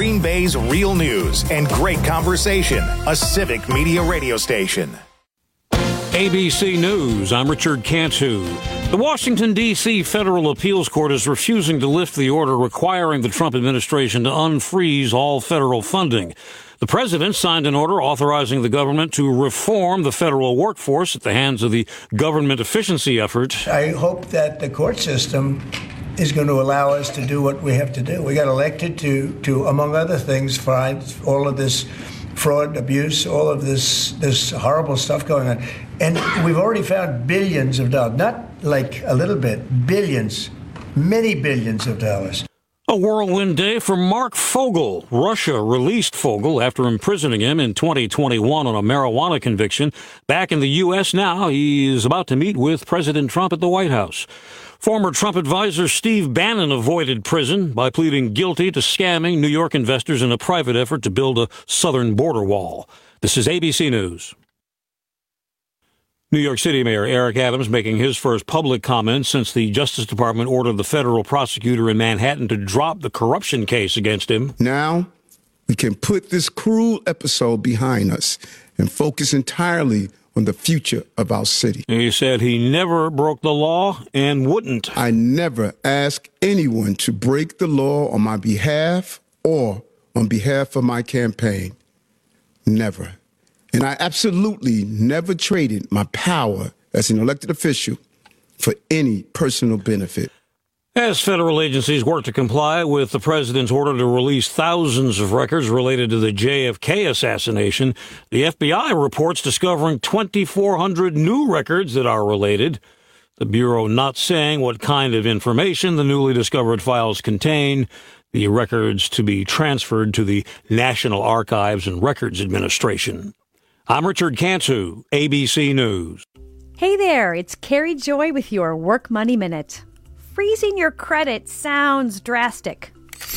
Green Bay's real news and great conversation. A Civic Media radio station. ABC News, I'm Richard Cantu. The Washington, D.C. Federal Appeals Court is refusing to lift the order requiring the Trump administration to unfreeze all federal funding. The president signed an order authorizing the government to reform the federal workforce at the hands of the government efficiency effort. I hope that the court system is going to allow us to do what we have to do. We got elected to among other things, find all of this fraud, abuse, all of this horrible stuff going on. And we've already found billions of dollars, not like a little bit, billions, many billions of dollars. A whirlwind day for Mark Fogel. Russia released Fogel after imprisoning him in 2021 on a marijuana conviction. Back in the U.S. now, he is about to meet with President Trump at the White House. Former Trump advisor Steve Bannon avoided prison by pleading guilty to scamming New York investors in a private effort to build a southern border wall. This is ABC News. New York City Mayor Eric Adams making his first public comments since the Justice Department ordered the federal prosecutor in Manhattan to drop the corruption case against him. Now, we can put this cruel episode behind us and focus entirely on the future of our city. He said he never broke the law and wouldn't. I never ask anyone to break the law on my behalf or on behalf of my campaign. Never. And I absolutely never traded my power as an elected official for any personal benefit. As federal agencies work to comply with the president's order to release thousands of records related to the JFK assassination, the FBI reports discovering 2,400 new records that are related. The Bureau not saying what kind of information the newly discovered files contain. The records to be transferred to the National Archives and Records Administration. I'm Richard Cantu, ABC News. Hey there, it's Carrie Joy with your Work Money Minute. Freezing your credit sounds drastic,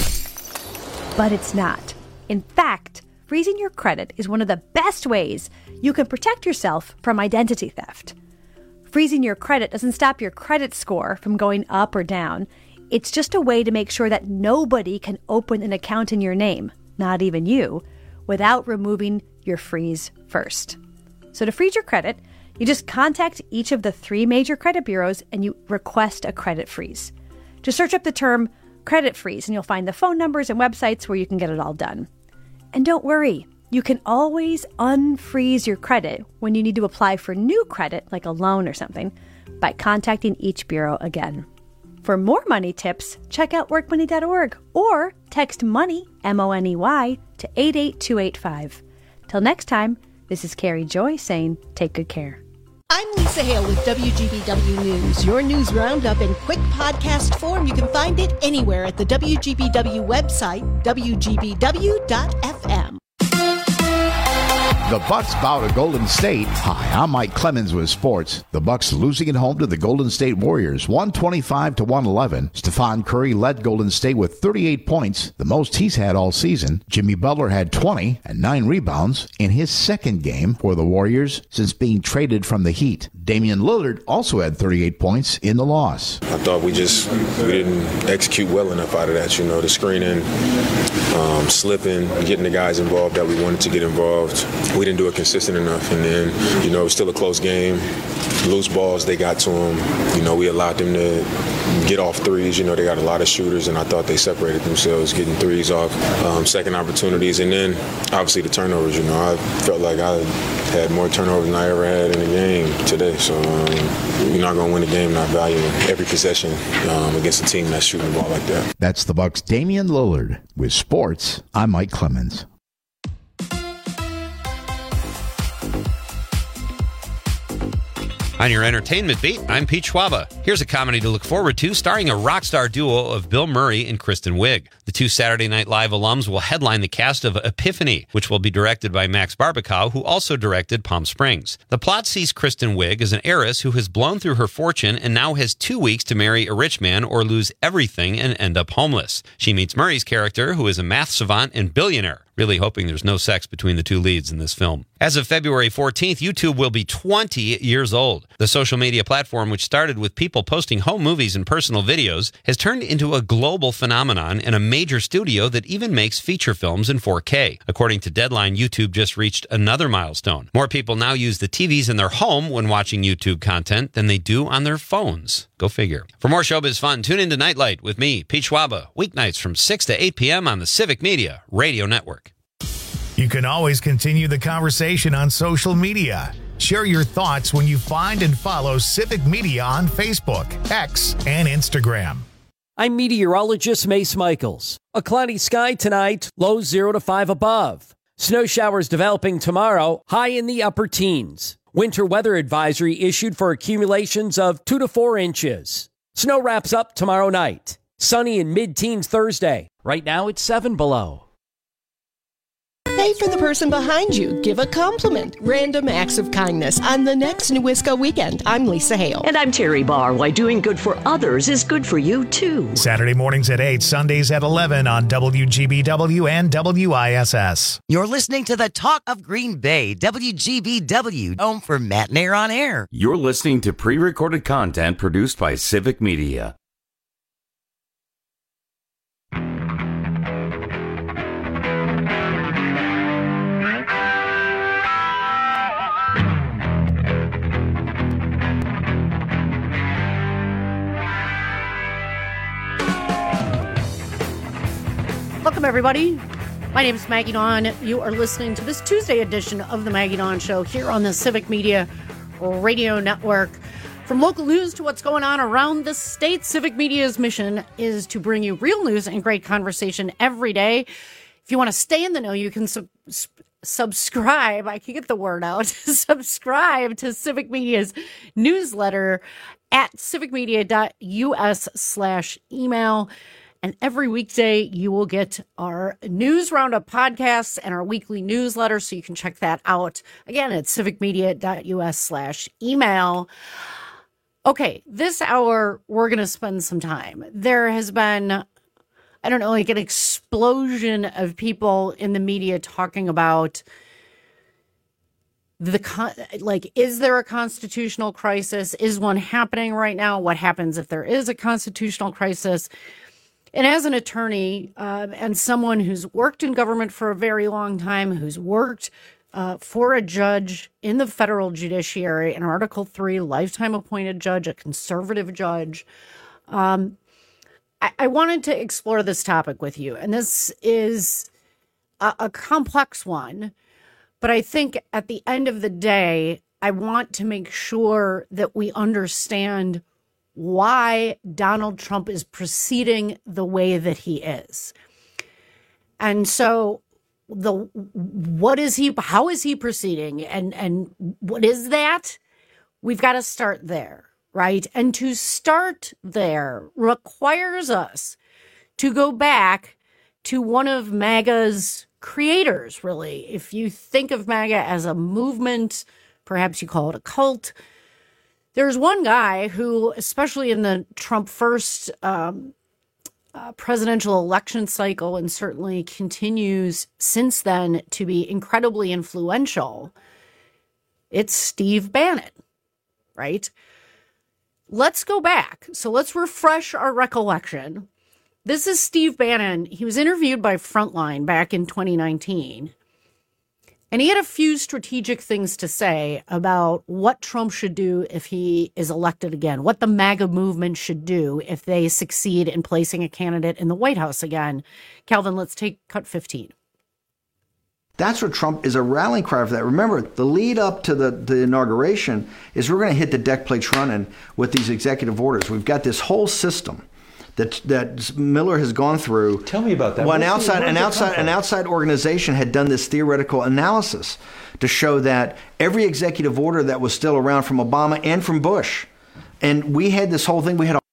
but it's not. In fact, freezing your credit is one of the best ways you can protect yourself from identity theft. Freezing your credit doesn't stop your credit score from going up or down. It's just a way to make sure that nobody can open an account in your name, not even you, without removing your freeze first. So to freeze your credit, you just contact each of the 3 major credit bureaus and you request a credit freeze. Just search up the term credit freeze and you'll find the phone numbers and websites where you can get it all done. And don't worry, you can always unfreeze your credit when you need to apply for new credit, like a loan or something, by contacting each bureau again. For more money tips, check out workmoney.org or text MONEY, M-O-N-E-Y, to 88285. Till next time, this is Carrie Joy saying take good care. I'm Lisa Hale with WGBW News, your news roundup in quick podcast form. You can find it anywhere at the WGBW website, WGBW.FM. The Bucks bow to Golden State. Hi, I'm Mike Clemens with sports. The Bucks losing at home to the Golden State Warriors, 125-111. Stephen Curry led Golden State with 38 points, the most he's had all season. Jimmy Butler had 20 and 9 rebounds in his second game for the Warriors since being traded from the Heat. Damian Lillard also had 38 points in the loss. I thought we didn't execute well enough out of that, the screening, slipping, getting the guys involved that we wanted to get involved. We didn't do it consistent enough, and then, it was still a close game. Loose balls, they got to them. We allowed them to get off threes. They got a lot of shooters, and I thought they separated themselves, getting threes off, second opportunities, and then obviously the turnovers. I felt like I had more turnovers than I ever had in a game today. So you're not going to win a game not valuing every possession against a team that's shooting the ball like that. That's the Bucks' Damian Lillard. With sports, I'm Mike Clemens. On your entertainment beat, I'm Pete Schwaba. Here's a comedy to look forward to starring a rock star duo of Bill Murray and Kristen Wiig. The 2 Saturday Night Live alums will headline the cast of Epiphany, which will be directed by Max Barbakow, who also directed Palm Springs. The plot sees Kristen Wiig as an heiress who has blown through her fortune and now has 2 weeks to marry a rich man or lose everything and end up homeless. She meets Murray's character, who is a math savant and billionaire. Really hoping there's no sex between the two leads in this film. As of February 14th, YouTube will be 20 years old. The social media platform, which started with people posting home movies and personal videos, has turned into a global phenomenon and a major studio that even makes feature films in 4K. According to Deadline, YouTube just reached another milestone. More people now use the TVs in their home when watching YouTube content than they do on their phones. Go figure. For more showbiz fun, tune into Nightlight with me, Pete Schwaba, weeknights from 6 to 8 p.m. on the Civic Media Radio Network. You can always continue the conversation on social media. Share your thoughts when you find and follow Civic Media on Facebook, X, and Instagram. I'm meteorologist Mace Michaels. A cloudy sky tonight, low 0 to 5 above. Snow showers developing tomorrow, high in the upper teens. Winter weather advisory issued for accumulations of 2 to 4 inches. Snow wraps up tomorrow night. Sunny in mid-teens Thursday. Right now it's 7 below. Pay for the person behind you. Give a compliment. Random acts of kindness on the next Newisco Weekend. I'm Lisa Hale. And I'm Terry Barr. Why doing good for others is good for you, too. Saturday mornings at 8, Sundays at 11 on WGBW and WISS. You're listening to the Talk of Green Bay, WGBW, home for Matinee on Air. You're listening to pre-recorded content produced by Civic Media. Welcome, everybody. My name is Maggie Dawn. You are listening to this Tuesday edition of the Maggie Dawn Show here on the Civic Media Radio Network. From local news to what's going on around the state, Civic Media's mission is to bring you real news and great conversation every day. If you want to stay in the know, you can subscribe. I can get the word out. Subscribe to Civic Media's newsletter at civicmedia.us/email. And every weekday, you will get our News Roundup podcasts and our weekly newsletter, so you can check that out. Again, at civicmedia.us/email. Okay, this hour, we're going to spend some time. There has been, I don't know, like an explosion of people in the media talking about is there a constitutional crisis? Is one happening right now? What happens if there is a constitutional crisis? And as an attorney and someone who's worked in government for a very long time, who's worked for a judge in the federal judiciary, an Article III lifetime appointed judge, a conservative judge, I wanted to explore this topic with you. And this is a complex one, but I think at the end of the day, I want to make sure that we understand why Donald Trump is proceeding the way that he is. And so what is he, how is he proceeding? And what is that? We've got to start there, right? And to start there requires us to go back to one of MAGA's creators, really. If you think of MAGA as a movement, perhaps you call it a cult. There's one guy who, especially in the Trump first presidential election cycle, and certainly continues since then to be incredibly influential, it's Steve Bannon, right? Let's go back. So let's refresh our recollection. This is Steve Bannon. He was interviewed by Frontline back in 2019. And he had a few strategic things to say about what Trump should do if he is elected again, what the MAGA movement should do if they succeed in placing a candidate in the White House again. Calvin, let's take cut 15. That's what Trump is a rallying cry for that. Remember, the lead up to the inauguration is we're going to hit the deck plates running with these executive orders. We've got this whole system that Miller has gone through. Tell me about that. Well, an outside organization had done this theoretical analysis to show that every executive order that was still around from Obama and from Bush, and we had this whole thing. We had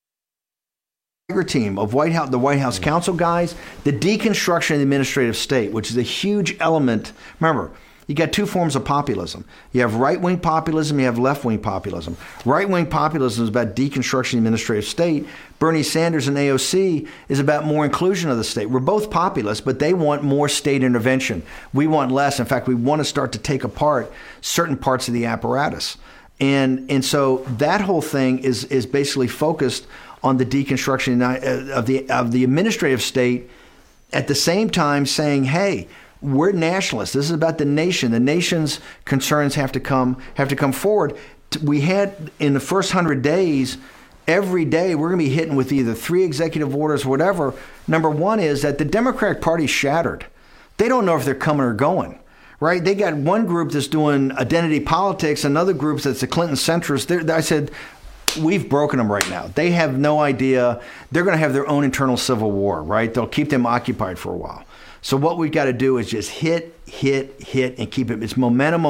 a team of the White House counsel guys, the deconstruction of the administrative state, which is a huge element. Remember, You got two forms of populism. You have right-wing populism, you have left-wing populism. Right-wing populism is about deconstruction of the administrative state. Bernie Sanders and AOC is about more inclusion of the state. We're both populists, but they want more state intervention. We want less. In fact, we want to start to take apart certain parts of the apparatus. And so that whole thing is basically focused on the deconstruction of the administrative state, at the same time saying, hey, we're nationalists. This is about the nation. The nation's concerns have to come forward. We had in the first 100 days, every day we're going to be hitting with either 3 executive orders or whatever. Number one is that the Democratic Party's shattered. They don't know if they're coming or going, right? They got one group that's doing identity politics, another group that's the Clinton centrists. I said, we've broken them right now. They have no idea. They're going to have their own internal civil war, right? They'll keep them occupied for a while. So what we've got to do is just hit, and keep it. It's momentum.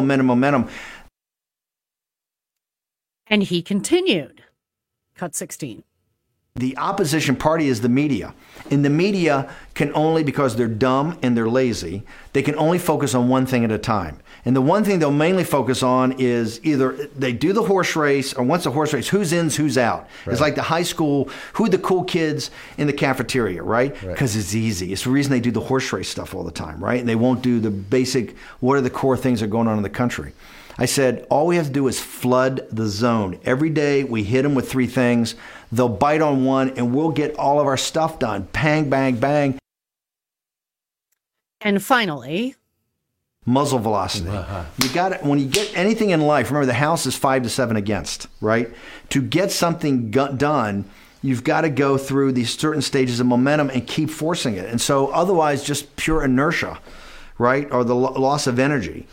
And he continued. Cut 16. The opposition party is the media. And the media can only, because they're dumb and they're lazy, they can only focus on one thing at a time. And the one thing they'll mainly focus on is either they do the horse race, or once the horse race, who's in, who's out. Right. It's like the high school, who are the cool kids in the cafeteria, right? Because it's easy. It's the reason they do the horse race stuff all the time, right? And they won't do the basic, what are the core things that are going on in the country. I said, all we have to do is flood the zone. Every day we hit them with 3 things. They'll bite on one, and we'll get all of our stuff done. Bang, bang, bang. And finally, muzzle velocity. You got it. When you get anything in life, remember the House is 5 to 7 against, right? To get something done, you've got to go through these certain stages of momentum and keep forcing it. And so otherwise, just pure inertia, right? Or the loss of energy.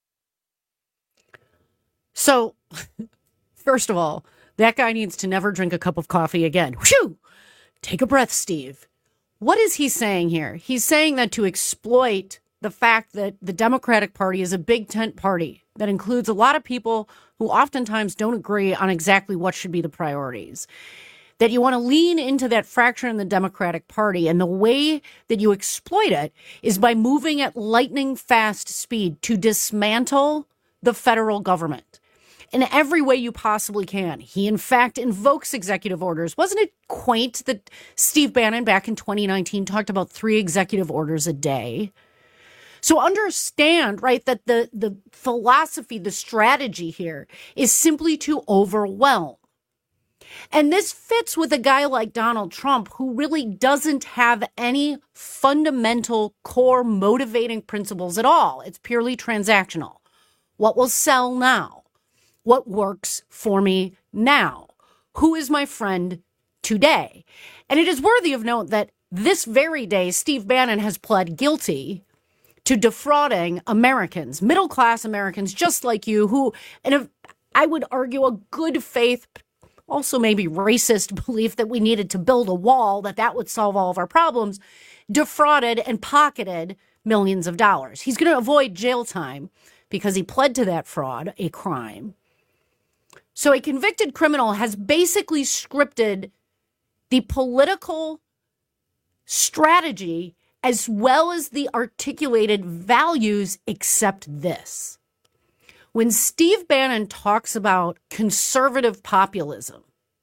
So, first of all, that guy needs to never drink a cup of coffee again. Whew! Take a breath, Steve. What is he saying here? He's saying that to exploit the fact that the Democratic Party is a big tent party that includes a lot of people who oftentimes don't agree on exactly what should be the priorities. That you want to lean into that fracture in the Democratic Party, and the way that you exploit it is by moving at lightning fast speed to dismantle the federal government in every way you possibly can. He, in fact, invokes executive orders. Wasn't it quaint that Steve Bannon back in 2019 talked about 3 executive orders a day? So understand, right, that the philosophy, the strategy here is simply to overwhelm. And this fits with a guy like Donald Trump, who really doesn't have any fundamental core motivating principles at all. It's purely transactional. What will sell now? What works for me now? Who is my friend today? And it is worthy of note that this very day, Steve Bannon has pled guilty to defrauding Americans, middle-class Americans just like you, who, and I would argue, a good faith, also maybe racist belief that we needed to build a wall, that would solve all of our problems, defrauded and pocketed millions of dollars. He's going to avoid jail time because he pled to that fraud, a crime. So a convicted criminal has basically scripted the political strategy as well as the articulated values, except this. When Steve Bannon talks about conservative populism,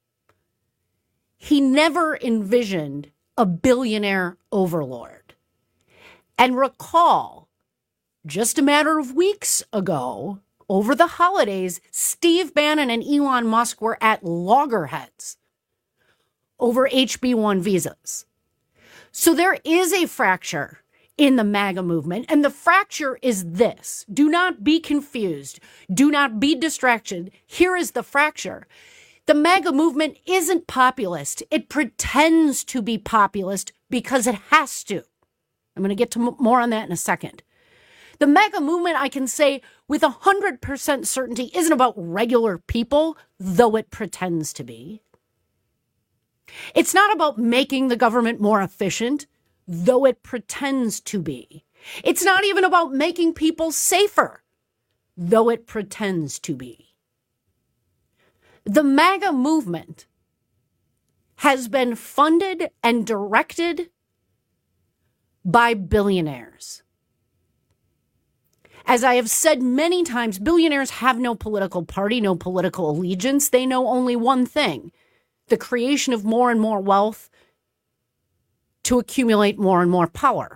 he never envisioned a billionaire overlord. And recall, just a matter of weeks ago, over the holidays, Steve Bannon and Elon Musk were at loggerheads over HB1 visas. So there is a fracture in the MAGA movement, and the fracture is this. Do not be confused. Do not be distracted. Here is the fracture. The MAGA movement isn't populist. It pretends to be populist because it has to. I'm going to get to more on that in a second. The MAGA movement, I can say with 100% certainty, isn't about regular people, though it pretends to be. It's not about making the government more efficient, though it pretends to be. It's not even about making people safer, though it pretends to be. The MAGA movement has been funded and directed by billionaires. As I have said many times, billionaires have no political party, no political allegiance. They know only one thing: the creation of more and more wealth to accumulate more and more power.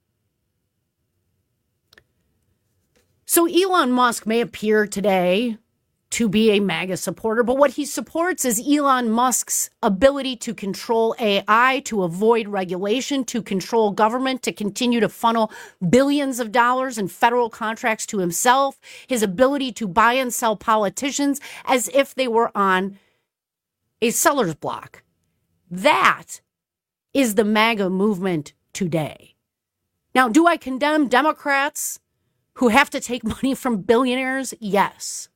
So Elon Musk may appear today to be a MAGA supporter, but what he supports is Elon Musk's ability to control AI, to avoid regulation, to control government, to continue to funnel billions of dollars in federal contracts to himself, his ability to buy and sell politicians as if they were on a seller's block. That is the MAGA movement today. Now, do I condemn Democrats who have to take money from billionaires? Yes.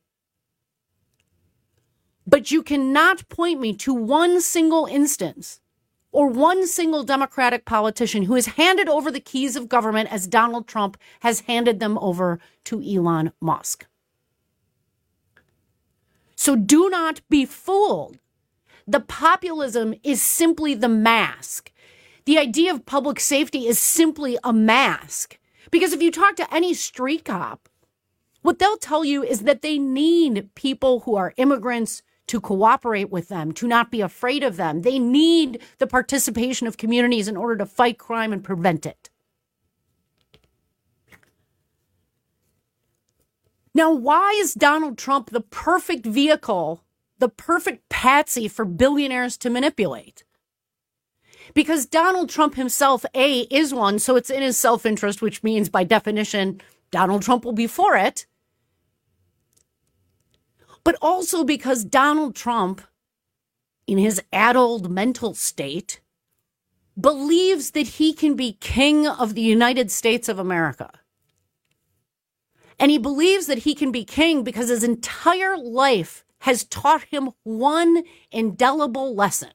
But you cannot point me to one single instance or one single Democratic politician who has handed over the keys of government as Donald Trump has handed them over to Elon Musk. So do not be fooled. The populism is simply the mask. The idea of public safety is simply a mask. Because if you talk to any street cop, what they'll tell you is that they need people who are immigrants to cooperate with them, to not be afraid of them. They need the participation of communities in order to fight crime and prevent it. Now, why is Donald Trump the perfect vehicle, the perfect patsy for billionaires to manipulate? Because Donald Trump himself, A, is one, so it's in his self-interest, which means by definition, Donald Trump will be for it. But also because Donald Trump, in his addled mental state, believes that he can be king of the United States of America. And he believes that he can be king because his entire life has taught him one indelible lesson.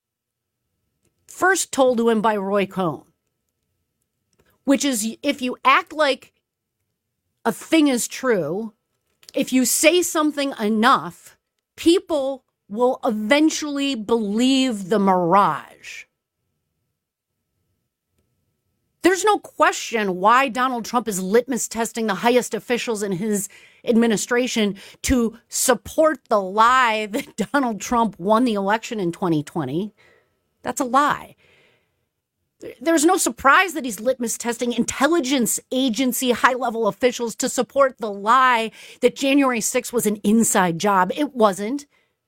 First told to him by Roy Cohn, which is if you act like a thing is true, if you say something enough, people will eventually believe the mirage. There's no question why Donald Trump is litmus testing the highest officials in his administration to support the lie that Donald Trump won the election in 2020. That's a lie. There's no surprise that he's litmus testing intelligence agency high-level officials to support the lie that January 6th was an inside job. It wasn't.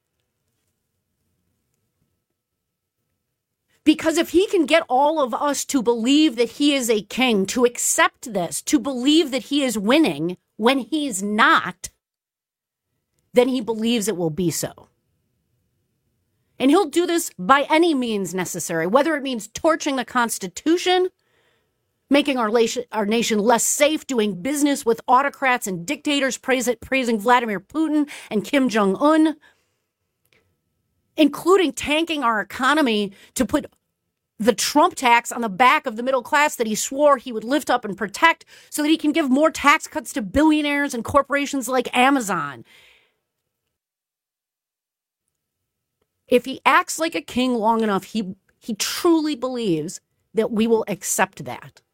Because if he can get all of us to believe that he is a king, to accept this, to believe that he is winning when he's not, then he believes it will be so. And he'll do this by any means necessary, whether it means torching the Constitution, making our nation less safe, doing business with autocrats and dictators, praising Vladimir Putin and Kim Jong-un, including tanking our economy to put the Trump tax on the back of the middle class that he swore he would lift up and protect so that he can give more tax cuts to billionaires and corporations like Amazon. If he acts like a king long enough, he truly believes that we will accept that.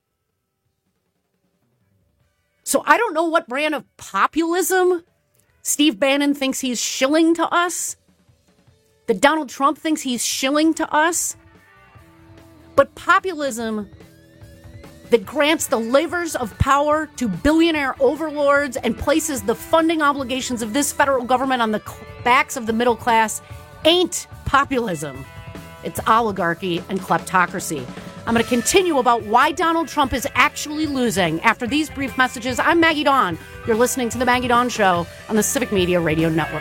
So I don't know what brand of populism Steve Bannon thinks he's shilling to us, that Donald Trump thinks he's shilling to us. But populism that grants the levers of power to billionaire overlords and places the funding obligations of this federal government on the backs of the middle class ain't populism. It's oligarchy and kleptocracy. I'm going to continue about why Donald Trump is actually losing after these brief messages. I'm Maggie Dawn. You're listening to The Maggie Dawn Show on the Civic Media Radio Network.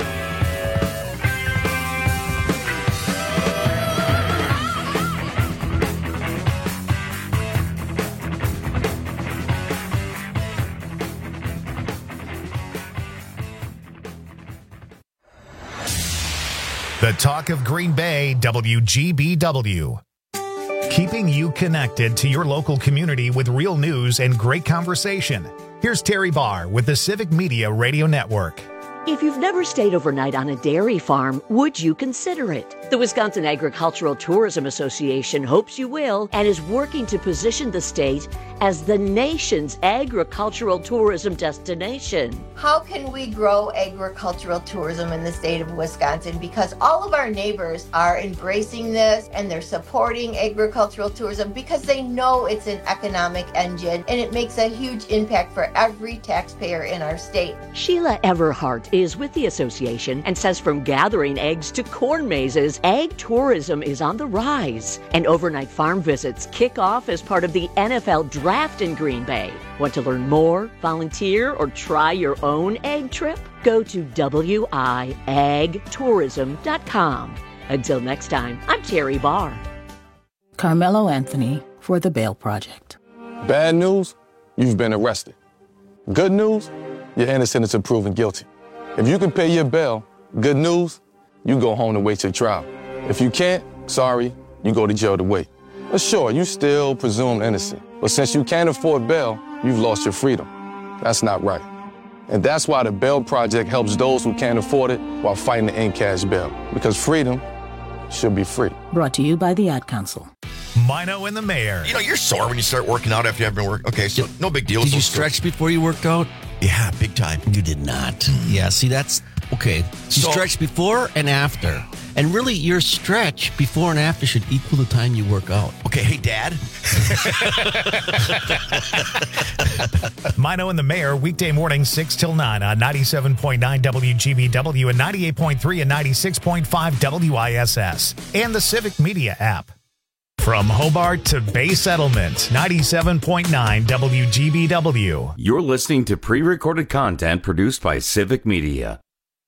The Talk of Green Bay, WGBW. Keeping you connected to your local community with real news and great conversation. Here's Terry Barr with the Civic Media Radio Network. If you've never stayed overnight on a dairy farm, would you consider it? The Wisconsin Agricultural Tourism Association hopes you will and is working to position the state as the nation's agricultural tourism destination. How can we grow agricultural tourism in the state of Wisconsin? Because all of our neighbors are embracing this and they're supporting agricultural tourism because they know it's an economic engine and it makes a huge impact for every taxpayer in our state. Sheila Everhart is with the association and says from gathering eggs to corn mazes, ag tourism is on the rise. And overnight farm visits kick off as part of the NFL Draft in Green Bay. Want to learn more, volunteer, or try your own egg trip? Go to wiagtourism.com. Until next time, I'm Terry Barr. Carmelo Anthony for The Bail Project. Bad news, you've been arrested. Good news, you're innocent until proven guilty. If you can pay your bail, good news, you go home to wait your trial. If you can't, sorry, you go to jail to wait. But sure, you still presumed innocent. But since you can't afford bail, you've lost your freedom. That's not right. And that's why the Bail Project helps those who can't afford it while fighting to end cash bail. Because freedom should be free. Brought to you by the Ad Council. Mino and the Mayor. You know, you're sore when you start working out after you haven't been working. Okay, so no big deal. Did you stretch before you worked out? Yeah, big time. You did not. Yeah, see, that's okay. You stretch before and after. And really, your stretch before and after should equal the time you work out. Okay, hey, Dad. Mino and the Mayor, weekday morning 6 till 9 on 97.9 WGBW and 98.3 and 96.5 WISS. And the Civic Media app. From Hobart to Bay Settlement, 97.9 WGBW. You're listening to pre-recorded content produced by Civic Media.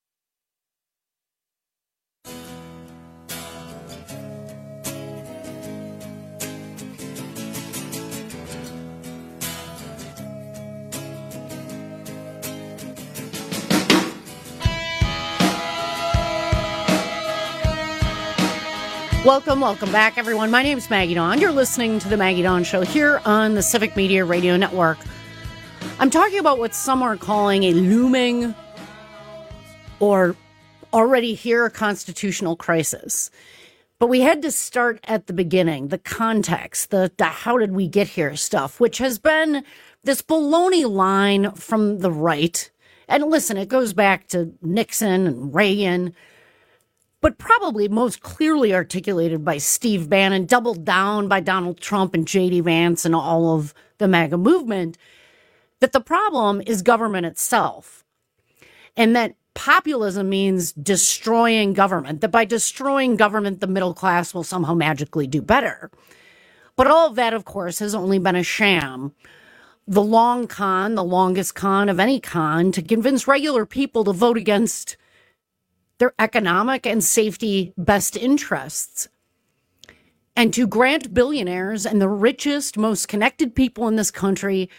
Welcome back, everyone. My name is Maggie Dawn. You're listening to The Maggie Dawn Show here on the Civic Media Radio Network. I'm talking about what some are calling a looming or already here constitutional crisis. But we had to start at the beginning, the context, the how did we get here stuff, which has been this baloney line from the right. And listen, it goes back to Nixon and Reagan, but probably most clearly articulated by Steve Bannon, doubled down by Donald Trump and J.D. Vance and all of the MAGA movement, that the problem is government itself. And that populism means destroying government, that by destroying government, the middle class will somehow magically do better. But all of that, of course, has only been a sham. The long con, the longest con of any con, to convince regular people to vote against their economic and safety best interests, and to grant billionaires and the richest, most connected people in this country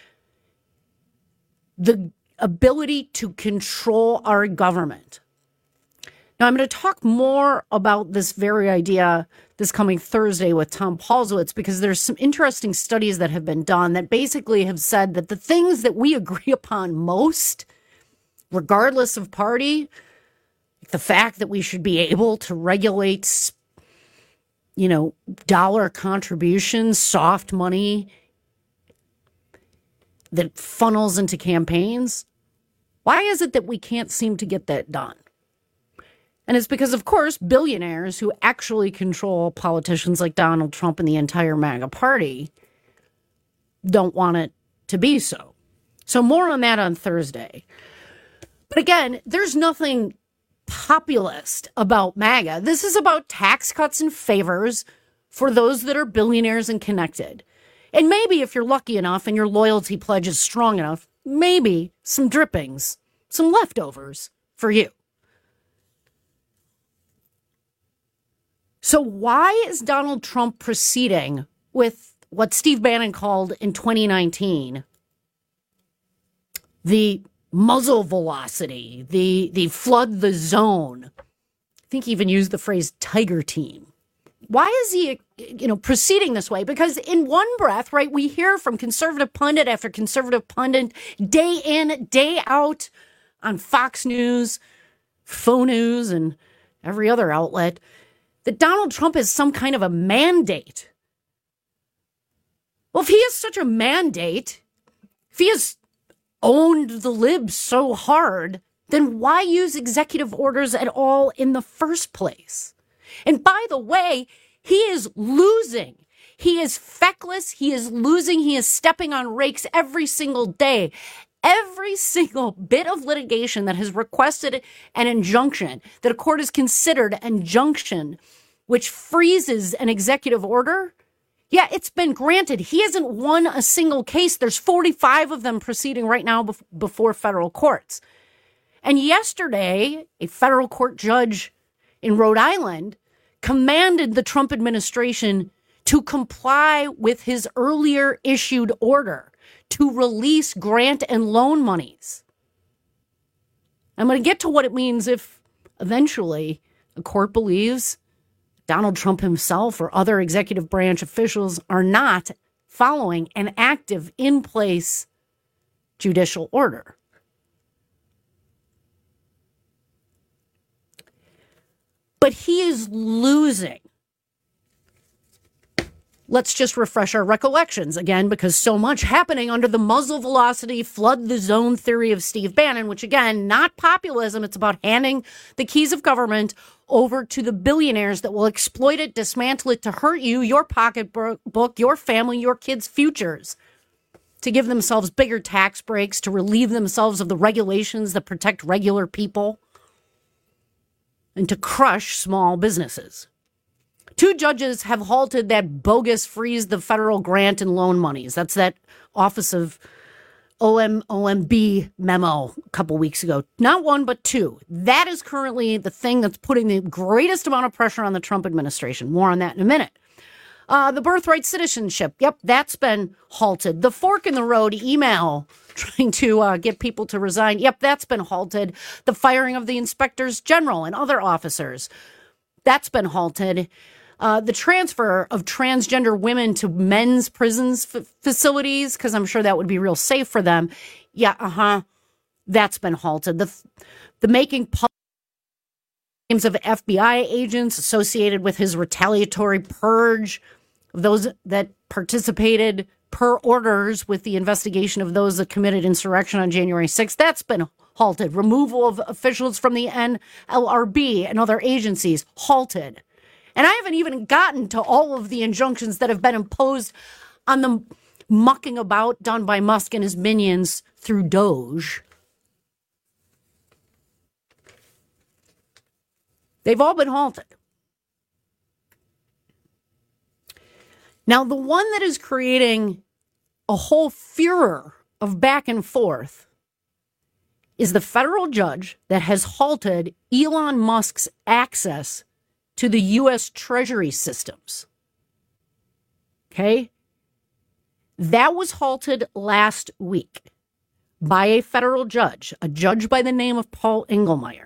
the ability to control our government. Now, I'm going to talk more about this very idea this coming Thursday with Tom Paulsowitz, because there's some interesting studies that have been done that basically have said that the things that we agree upon most, regardless of party, the fact that we should be able to regulate, dollar contributions, soft money that funnels into campaigns. Why is it that we can't seem to get that done? And it's because, of course, billionaires who actually control politicians like Donald Trump and the entire MAGA party don't want it to be so. So more on that on Thursday. But again, there's nothing populist about MAGA. This is about tax cuts and favors for those that are billionaires and connected. And maybe if you're lucky enough and your loyalty pledge is strong enough, maybe some drippings, some leftovers for you. So why is Donald Trump proceeding with what Steve Bannon called in 2019 the muzzle velocity, the flood the zone? I think he even used the phrase tiger team. Why is he, proceeding this way? Because in one breath, right, we hear from conservative pundit after conservative pundit day in, day out on Fox News, Faux News, and every other outlet that Donald Trump is some kind of a mandate. Well, if he is such a mandate, if he has owned the libs so hard, then why use executive orders at all in the first place? And by the way, he is losing. He is feckless. He is losing. He is stepping on rakes every single day. Every single bit of litigation that has requested an injunction, that a court has considered an injunction, which freezes an executive order, yeah, it's been granted. He hasn't won a single case. There's 45 of them proceeding right now before federal courts. And yesterday, a federal court judge in Rhode Island commanded the Trump administration to comply with his earlier issued order to release grant and loan monies. I'm going to get to what it means if eventually a court believes Donald Trump himself or other executive branch officials are not following an active, in-place judicial order. But he is losing. Let's just refresh our recollections again, because so much happening under the muzzle velocity, flood the zone theory of Steve Bannon, which again, not populism. It's about handing the keys of government over to the billionaires that will exploit it, dismantle it to hurt you, your pocketbook, your family, your kids' futures, to give themselves bigger tax breaks, to relieve themselves of the regulations that protect regular people, and to crush small businesses. 2 judges have halted that bogus freeze the federal grant and loan monies. That's that Office of OMB memo a couple weeks ago. Not 1, but 2. That is currently the thing that's putting the greatest amount of pressure on the Trump administration. More on that in a minute. The birthright citizenship. Yep, that's been halted. The fork in the road email trying to get people to resign. Yep, that's been halted. The firing of the inspectors general and other officers. That's been halted. The transfer of transgender women to men's prisons facilities, because I'm sure that would be real safe for them. Yeah, that's been halted. The making public names of FBI agents associated with his retaliatory purge, those that participated per orders with the investigation of those that committed insurrection on January 6th, that's been halted. Removal of officials from the NLRB and other agencies, halted. And I haven't even gotten to all of the injunctions that have been imposed on the mucking about done by Musk and his minions through Doge. They've all been halted. Now, the one that is creating a whole furor of back and forth is the federal judge that has halted Elon Musk's access to the U.S. Treasury systems. Okay? That was halted last week by a federal judge, a judge by the name of Paul Engelmeyer.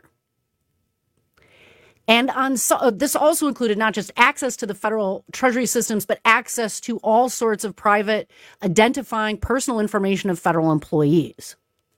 And this also included not just access to the federal Treasury systems, but access to all sorts of private identifying personal information of federal employees.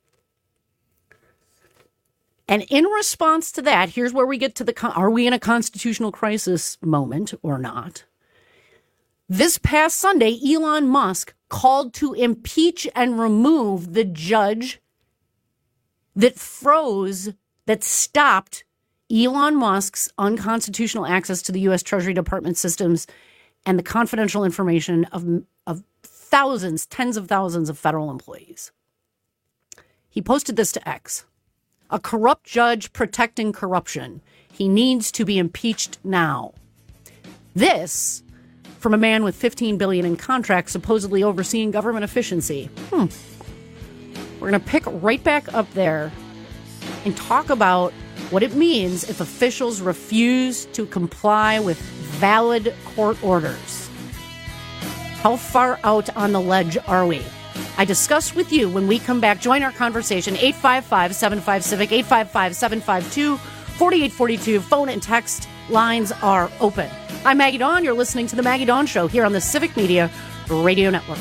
And in response to that, here's where we get to are we in a constitutional crisis moment or not? This past Sunday, Elon Musk called to impeach and remove the judge that stopped Elon Musk's unconstitutional access to the U.S. Treasury Department systems and the confidential information of thousands, tens of thousands of federal employees. He posted this to X. A corrupt judge protecting corruption. He needs to be impeached now. This from a man with $15 billion in contracts supposedly overseeing government efficiency. We're going to pick right back up there and talk about what it means if officials refuse to comply with valid court orders. How far out on the ledge are we? I discuss with you when we come back. Join our conversation, 855-75-CIVIC, 855-752-4842. Phone and text lines are open. I'm Maggie Dawn. You're listening to The Maggie Dawn Show here on the Civic Media Radio Network.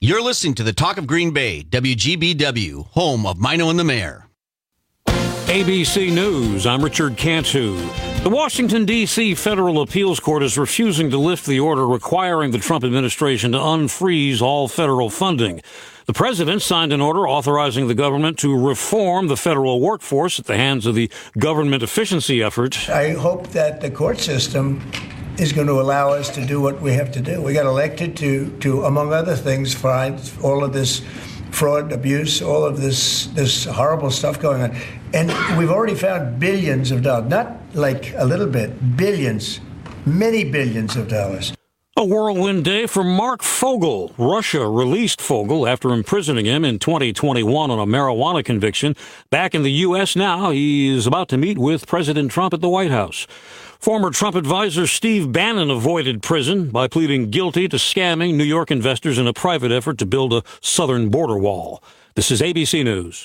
You're listening to the Talk of Green Bay, WGBW, home of Mino and the Mayor. ABC News, I'm Richard Cantu. The Washington, D.C. Federal Appeals Court is refusing to lift the order requiring the Trump administration to unfreeze all federal funding. The president signed an order authorizing the government to reform the federal workforce at the hands of the government efficiency effort. I hope that the court system is going to allow us to do what we have to do. We got elected to among other things, find all of this fraud, abuse, all of this horrible stuff going on. And we've already found billions of dollars, not like a little bit, billions, many billions of dollars. A whirlwind day for Marc Fogel. Russia released Fogel after imprisoning him in 2021 on a marijuana conviction. Back in the U.S. now, he is about to meet with President Trump at the White House. Former Trump advisor Steve Bannon avoided prison by pleading guilty to scamming New York investors in a private effort to build a southern border wall. This is ABC News.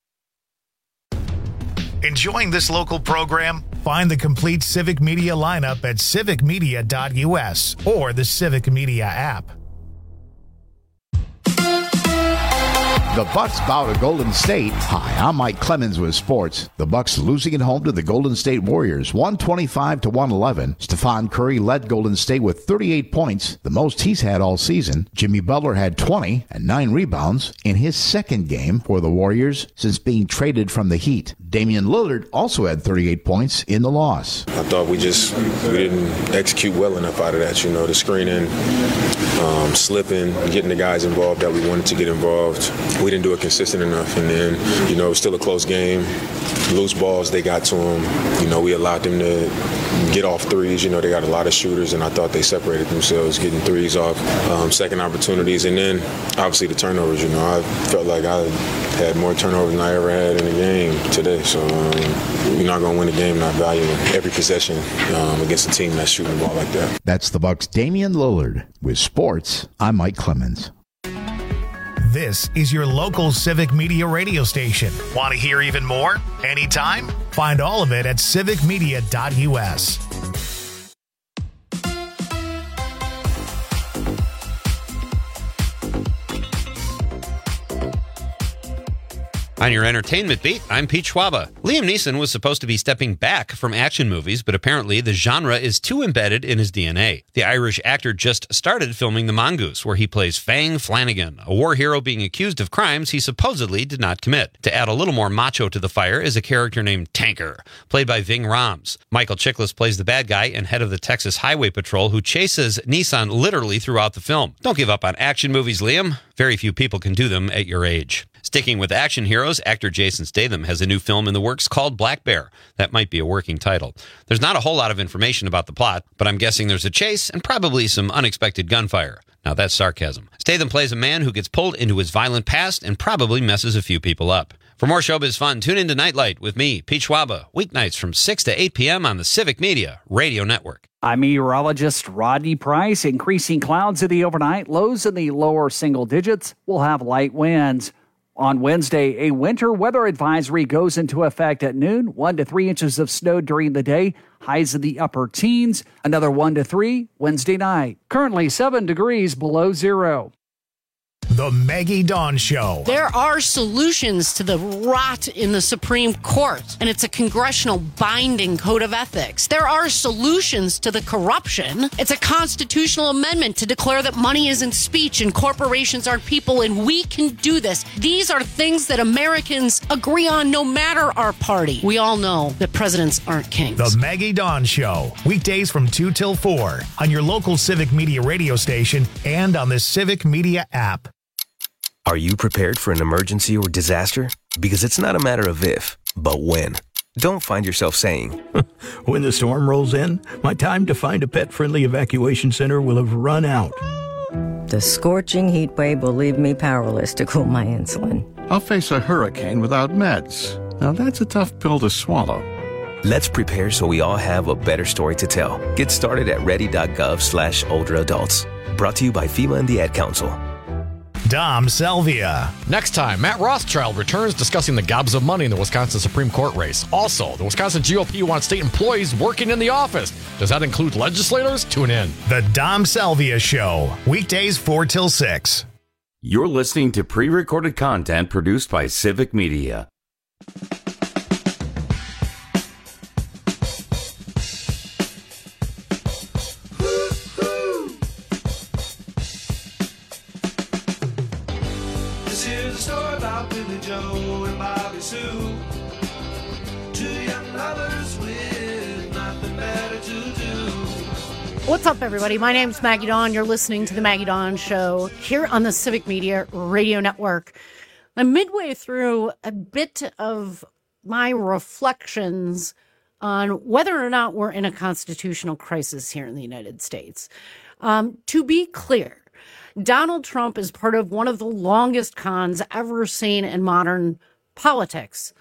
Enjoying this local program? Find the complete Civic Media lineup at civicmedia.us or the Civic Media app. The Bucks bow to Golden State. Hi, I'm Mike Clemens with sports. The Bucks losing at home to the Golden State Warriors, 125-111. Stephen Curry led Golden State with 38 points, the most he's had all season. Jimmy Butler had 20 and 9 rebounds in his second game for the Warriors since being traded from the Heat. Damian Lillard also had 38 points in the loss. I thought we didn't execute well enough out of that, the screening, slipping, getting the guys involved that we wanted to get involved. We didn't do it consistent enough, and then, it was still a close game. Loose balls, they got to them. We allowed them to get off threes. They got a lot of shooters, and I thought they separated themselves, getting threes off, second opportunities, and then obviously the turnovers. I felt like I had more turnovers than I ever had in a game today. So you're not going to win a game not valuing every possession against a team that's shooting the ball like that. That's the Bucks' Damian Lillard. With sports, I'm Mike Clemens. This is your local Civic Media radio station. Want to hear even more? Anytime? Find all of it at civicmedia.us. On your entertainment beat, I'm Pete Schwaba. Liam Neeson was supposed to be stepping back from action movies, but apparently the genre is too embedded in his DNA. The Irish actor just started filming The Mongoose, where he plays Fang Flanagan, a war hero being accused of crimes he supposedly did not commit. To add a little more macho to the fire is a character named Tanker, played by Ving Rhames. Michael Chiklis plays the bad guy and head of the Texas Highway Patrol who chases Neeson literally throughout the film. Don't give up on action movies, Liam. Very few people can do them at your age. Sticking with action heroes, actor Jason Statham has a new film in the works called Black Bear. That might be a working title. There's not a whole lot of information about the plot, but I'm guessing there's a chase and probably some unexpected gunfire. Now that's sarcasm. Statham plays a man who gets pulled into his violent past and probably messes a few people up. For more showbiz fun, tune in to Nightlight with me, Pete Schwaba, weeknights from 6 to 8 p.m. on the Civic Media Radio Network. I'm meteorologist Rodney Price. Increasing clouds in the overnight, lows in the lower single digits. We'll have light winds. On Wednesday, a winter weather advisory goes into effect at noon. 1 to 3 inches of snow during the day. Highs in the upper teens. Another 1 to 3 Wednesday night. Currently 7 degrees below zero. The Maggie Dawn Show. There are solutions to the rot in the Supreme Court, and it's a congressional binding code of ethics. There are solutions to the corruption. It's a constitutional amendment to declare that money isn't speech and corporations aren't people, and we can do this. These are things that Americans agree on no matter our party. We all know that presidents aren't kings. The Maggie Dawn Show. Weekdays from 2 till 4 on your local Civic Media radio station and on the Civic Media app. Are you prepared for an emergency or disaster? Because it's not a matter of if, but when. Don't find yourself saying, when the storm rolls in, my time to find a pet-friendly evacuation center will have run out. The scorching heat wave will leave me powerless to cool my insulin. I'll face a hurricane without meds. Now that's a tough pill to swallow. Let's prepare so we all have a better story to tell. Get started at ready.gov/older adults. Brought to you by FEMA and the Ad Council. Dom Salvia. Next time, Matt Rothschild returns discussing the gobs of money in the Wisconsin Supreme Court race. Also, the Wisconsin GOP wants state employees working in the office. Does that include legislators? Tune in. The Dom Salvia Show. Weekdays 4 till 6. You're listening to pre-recorded content produced by Civic Media. This is a story about Billy Joe and Bobby Sue. Two young lovers with nothing better to do. What's up, everybody? My name's Maggie Dawn. You're listening to The Maggie Dawn Show here on the Civic Media Radio Network. I'm midway through a bit of my reflections on whether or not we're in a constitutional crisis here in the United States. To be clear, Donald Trump is part of one of the longest cons ever seen in modern politics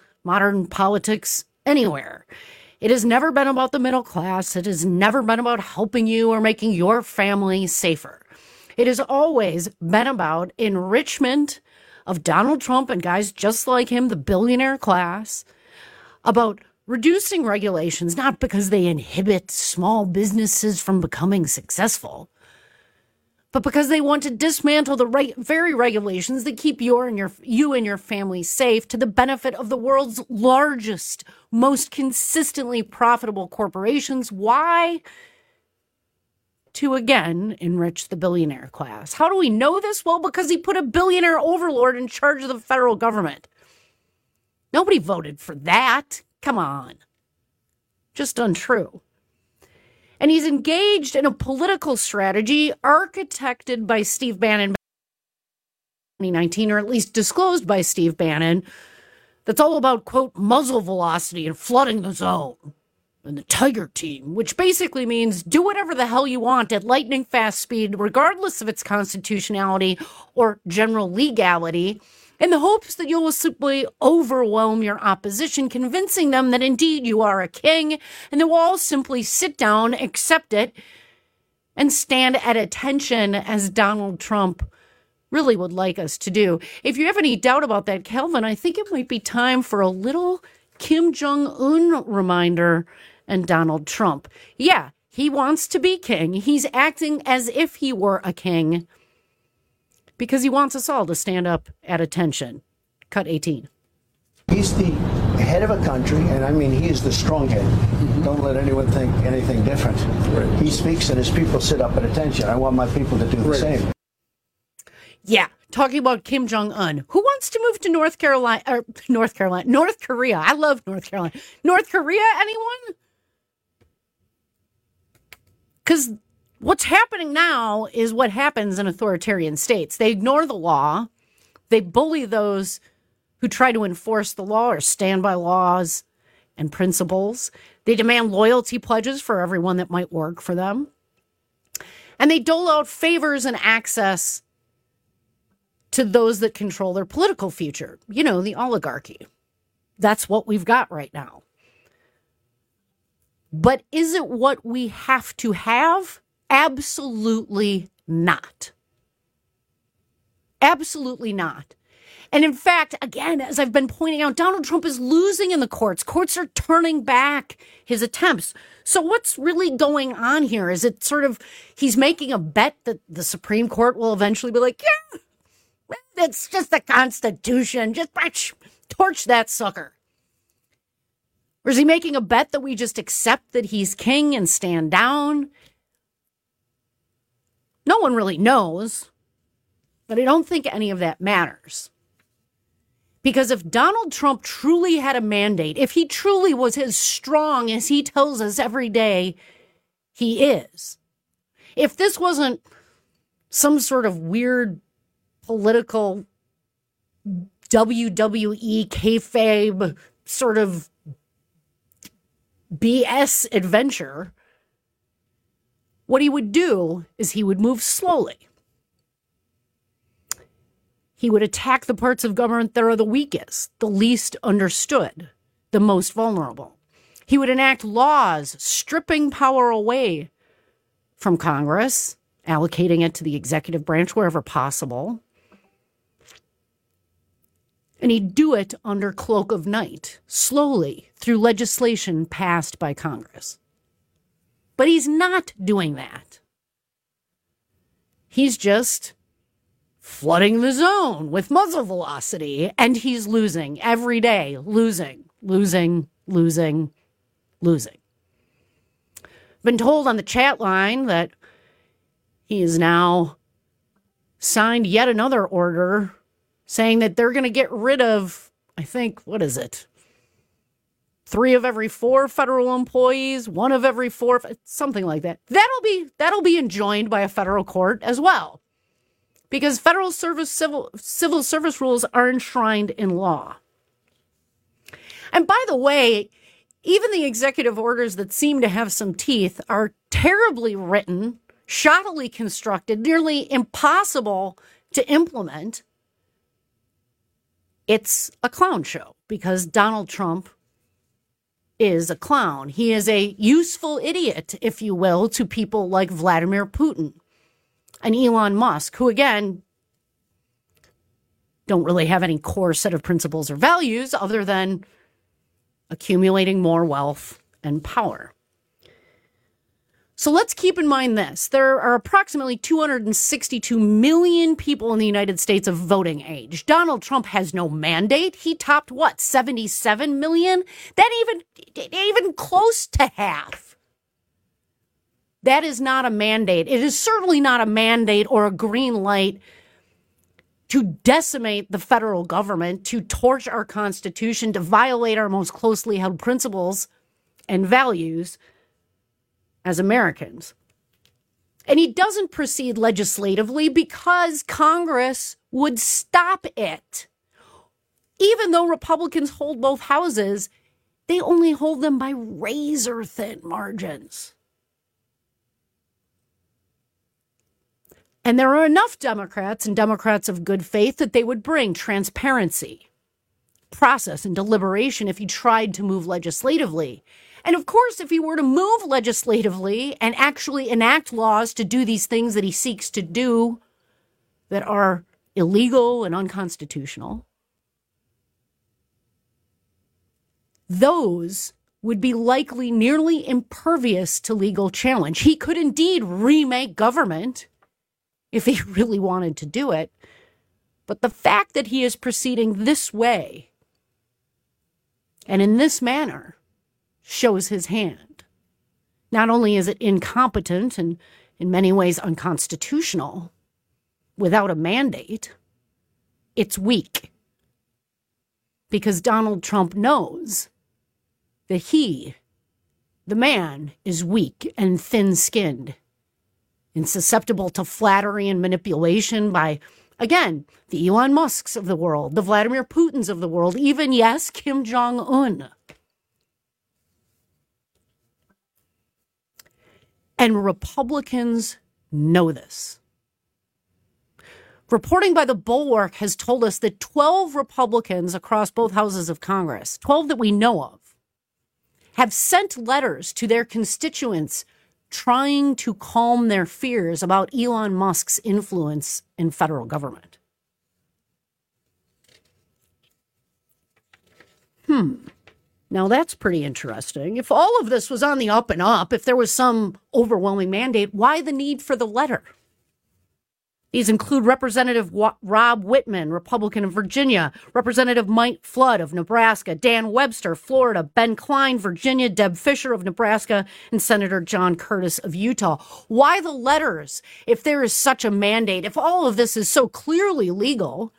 anywhere. It has never been about the middle class. It has never been about helping you or making your family safer. It has always been about enrichment of Donald Trump and guys just like him, the billionaire class, about reducing regulations, not because they inhibit small businesses from becoming successful, but because they want to dismantle the very regulations that keep you and your family safe to the benefit of the world's largest, most consistently profitable corporations. Why? To again enrich the billionaire class. How do we know this? Well, because he put a billionaire overlord in charge of the federal government. Nobody voted for that. Come on. Just untrue. And he's engaged in a political strategy architected by Steve Bannon in 2019, or at least disclosed by Steve Bannon, that's all about, quote, muzzle velocity and flooding the zone. And the Tiger Team, which basically means do whatever the hell you want at lightning fast speed, regardless of its constitutionality or general legality, in the hopes that you will simply overwhelm your opposition, convincing them that indeed you are a king, and they will all simply sit down, accept it, and stand at attention as Donald Trump really would like us to do. If you have any doubt about that, Calvin, I think it might be time for a little Kim Jong-un reminder and Donald Trump. Yeah, he wants to be king. He's acting as if he were a king, because he wants us all to stand up at attention. Cut 18. He's the head of a country, and I mean, he is the strong head. Don't let anyone think anything different. Right. He speaks and his people sit up at attention. I want my people to do the same. Yeah, talking about Kim Jong-un. Who wants to move to North Korea? I love North Carolina. North Korea, anyone? Because what's happening now is what happens in authoritarian states. They ignore the law. They bully those who try to enforce the law or stand by laws and principles. They demand loyalty pledges for everyone that might work for them. And they dole out favors and access to those that control their political future. You know, the oligarchy. That's what we've got right now. But is it what we have to have? Absolutely not. Absolutely not. And in fact, again, as I've been pointing out, Donald Trump is losing in the courts. Courts are turning back his attempts. So what's really going on here? Is it sort of he's making a bet that the Supreme Court will eventually be like, yeah, it's just the Constitution. Just torch that sucker. Or is he making a bet that we just accept that he's king and stand down? No one really knows, but I don't think any of that matters. Because if Donald Trump truly had a mandate, if he truly was as strong as he tells us every day he is, if this wasn't some sort of weird political WWE kayfabe sort of BS adventure, what he would do is he would move slowly. He would attack the parts of government that are the weakest, the least understood, the most vulnerable. He would enact laws stripping power away from Congress, allocating it to the executive branch wherever possible. And he'd do it under cloak of night, slowly, through legislation passed by Congress. But he's not doing that. He's just flooding the zone with muzzle velocity, and he's losing every day. Losing. Been told on the chat line that he has now signed yet another order saying that they're going to get rid of, I think, 3 of every 4 federal employees, 1 of every 4, something like that. That'll be enjoined by a federal court as well, because federal service civil service rules are enshrined in law. And by the way, even the executive orders that seem to have some teeth are terribly written, shoddily constructed, nearly impossible to implement. It's a clown show because Donald Trump is a clown. He is a useful idiot, if you will, to people like Vladimir Putin and Elon Musk, who, again, don't really have any core set of principles or values other than accumulating more wealth and power. So let's keep in mind this. There are approximately 262 million people in the United States of voting age. Donald Trump has no mandate. He topped, 77 million? That even close to half. That is not a mandate. It is certainly not a mandate or a green light to decimate the federal government, to torch our Constitution, to violate our most closely held principles and values as Americans. And he doesn't proceed legislatively because Congress would stop it. Even though Republicans hold both houses, they only hold them by razor-thin margins. And there are enough Democrats and Democrats of good faith that they would bring transparency, process, and deliberation if he tried to move legislatively. And of course, if he were to move legislatively and actually enact laws to do these things that he seeks to do that are illegal and unconstitutional, those would be likely nearly impervious to legal challenge. He could indeed remake government if he really wanted to do it. But the fact that he is proceeding this way and in this manner shows his hand. Not only is it incompetent and in many ways unconstitutional without a mandate, it's weak. Because Donald Trump knows that he, the man, is weak and thin-skinned and susceptible to flattery and manipulation by, again, the Elon Musks of the world, the Vladimir Putins of the world, even, yes, Kim Jong-un. And Republicans know this. Reporting by The Bulwark has told us that 12 Republicans across both houses of Congress, 12 that we know of, have sent letters to their constituents trying to calm their fears about Elon Musk's influence in federal government. Now that's pretty interesting. If all of this was on the up and up, if there was some overwhelming mandate, why the need for the letter? These include Representative Rob Whitman, Republican of Virginia, Representative Mike Flood of Nebraska, Dan Webster, Florida, Ben Klein, Virginia, Deb Fisher of Nebraska, and Senator John Curtis of Utah. Why the letters if there is such a mandate, if all of this is so clearly legal?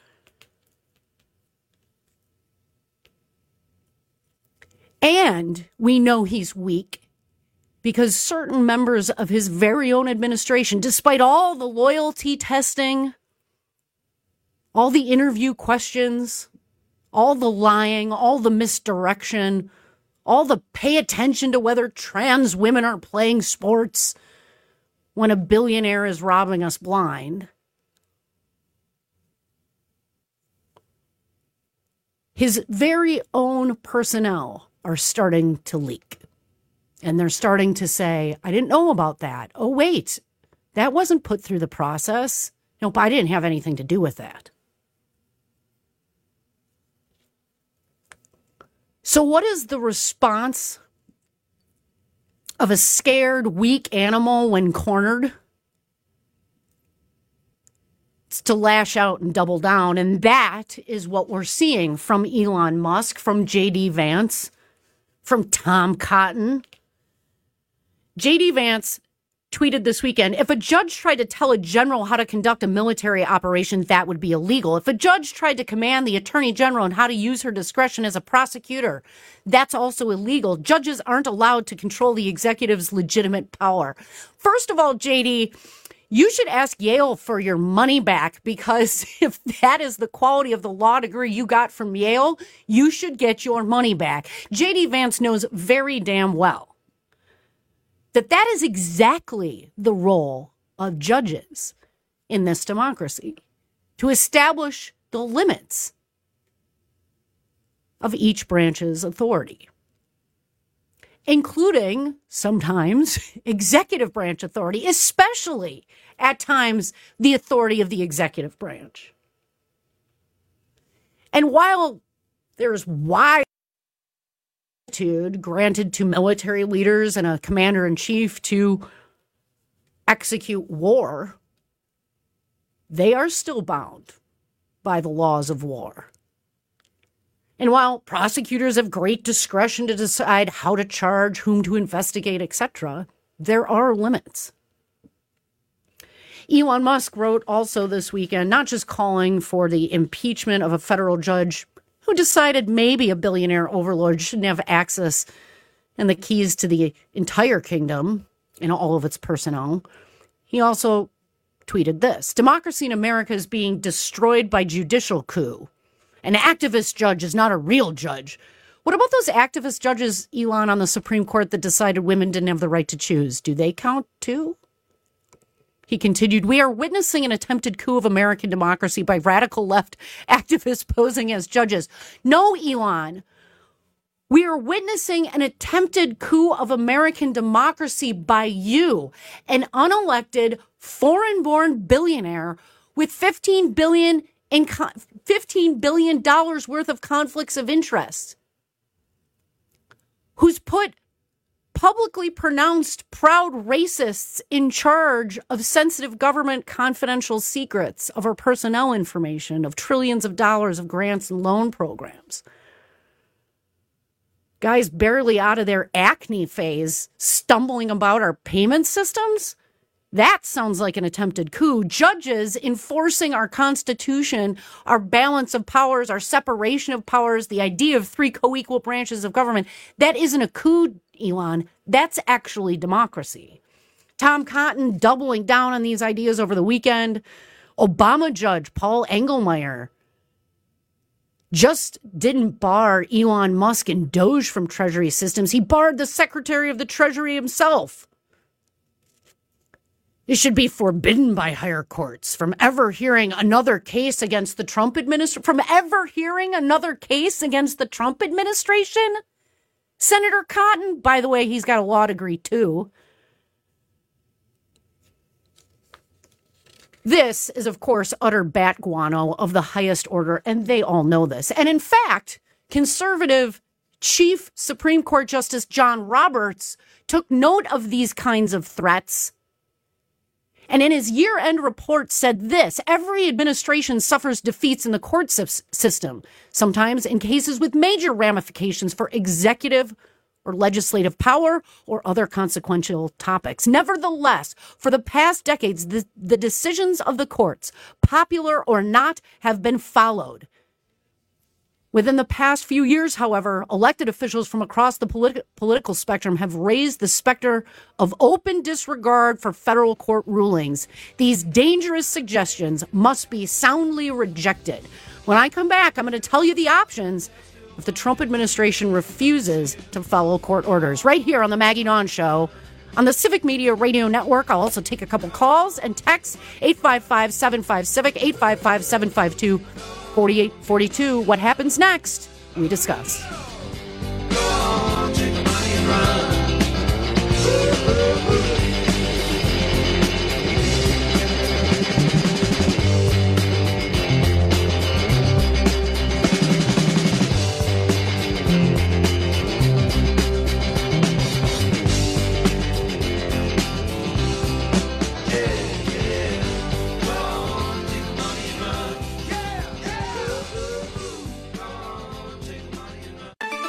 And we know he's weak because certain members of his very own administration, despite all the loyalty testing, all the interview questions, all the lying, all the misdirection, all the pay attention to whether trans women are playing sports when a billionaire is robbing us blind, his very own personnel are starting to leak. And they're starting to say, I didn't know about that. Oh, wait, that wasn't put through the process. Nope, I didn't have anything to do with that. So what is the response of a scared, weak animal when cornered? to lash out and double down. And that is what we're seeing from Elon Musk, from J.D. Vance, from Tom Cotton. J.D. Vance tweeted this weekend, if a judge tried to tell a general how to conduct a military operation, that would be illegal. If a judge tried to command the attorney general on how to use her discretion as a prosecutor, that's also illegal. Judges aren't allowed to control the executive's legitimate power. First of all, JD, you should ask Yale for your money back, because if that is the quality of the law degree you got from Yale, you should get your money back. J.D. Vance knows very damn well that is exactly the role of judges in this democracy, to establish the limits of each branch's authority, including sometimes executive branch authority, especially at times the authority of the executive branch. And while there's wide latitude granted to military leaders and a commander-in-chief to execute war, they are still bound by the laws of war. And while prosecutors have great discretion to decide how to charge, whom to investigate, etc., there are limits. Elon Musk wrote also this weekend, not just calling for the impeachment of a federal judge who decided maybe a billionaire overlord shouldn't have access and the keys to the entire kingdom and all of its personnel. He also tweeted this: democracy in America is being destroyed by judicial coup. An activist judge is not a real judge. What about those activist judges, Elon, on the Supreme Court that decided women didn't have the right to choose? Do they count too? He continued, we are witnessing an attempted coup of American democracy by radical left activists posing as judges. No, Elon, we are witnessing an attempted coup of American democracy by you, an unelected, foreign-born billionaire with $15 billion worth of conflicts of interest, who's put publicly pronounced proud racists in charge of sensitive government confidential secrets, of our personnel information, of trillions of dollars of grants and loan programs. Guys barely out of their acne phase, stumbling about our payment systems? That sounds like an attempted coup. Judges enforcing our Constitution, our balance of powers, our separation of powers, the idea of three co-equal branches of government. That isn't a coup, Elon. That's actually democracy. Tom Cotton doubling down on these ideas over the weekend. Obama judge Paul Engelmeyer just didn't bar Elon Musk and Doge from Treasury systems. He barred the Secretary of the Treasury himself. It should be forbidden by higher courts from ever hearing another case against the Trump administration. Senator Cotton, by the way, he's got a law degree too. This is, of course, utter bat guano of the highest order, and they all know this. And in fact, conservative Chief Supreme Court Justice John Roberts took note of these kinds of threats, and in his year-end report said this: every administration suffers defeats in the court system, sometimes in cases with major ramifications for executive or legislative power or other consequential topics. Nevertheless, for the past decades, the decisions of the courts, popular or not, have been followed. Within the past few years, however, elected officials from across the political spectrum have raised the specter of open disregard for federal court rulings. These dangerous suggestions must be soundly rejected. When I come back, I'm going to tell you the options if the Trump administration refuses to follow court orders. Right here on the Maggie Dawn Show on the Civic Media Radio Network. I'll also take a couple calls and texts. 855-75-CIVIC, 855-752-4842. What happens next? We discuss.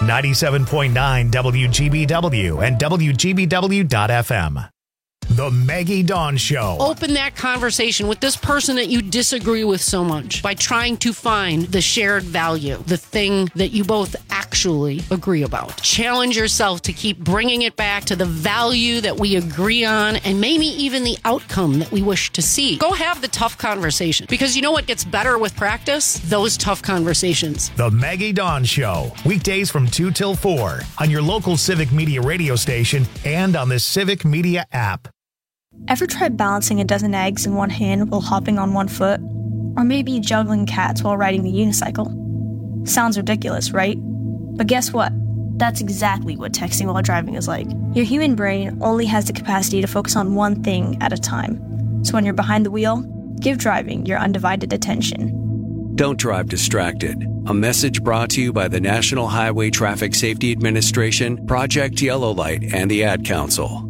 97.9 WGBW and WGBW.FM. The Maggie Dawn Show. Open that conversation with this person that you disagree with so much by trying to find the shared value, the thing that you both actually agree about. Challenge yourself to keep bringing it back to the value that we agree on and maybe even the outcome that we wish to see. Go have the tough conversation, because you know what gets better with practice? Those tough conversations. The Maggie Dawn Show. Weekdays from 2 till 4 on your local Civic Media radio station and on the Civic Media app. Ever tried balancing a dozen eggs in one hand while hopping on one foot? Or maybe juggling cats while riding the unicycle? Sounds ridiculous, right? But guess what? That's exactly what texting while driving is like. Your human brain only has the capacity to focus on one thing at a time. So when you're behind the wheel, give driving your undivided attention. Don't drive distracted. A message brought to you by the National Highway Traffic Safety Administration, Project Yellow Light, and the Ad Council.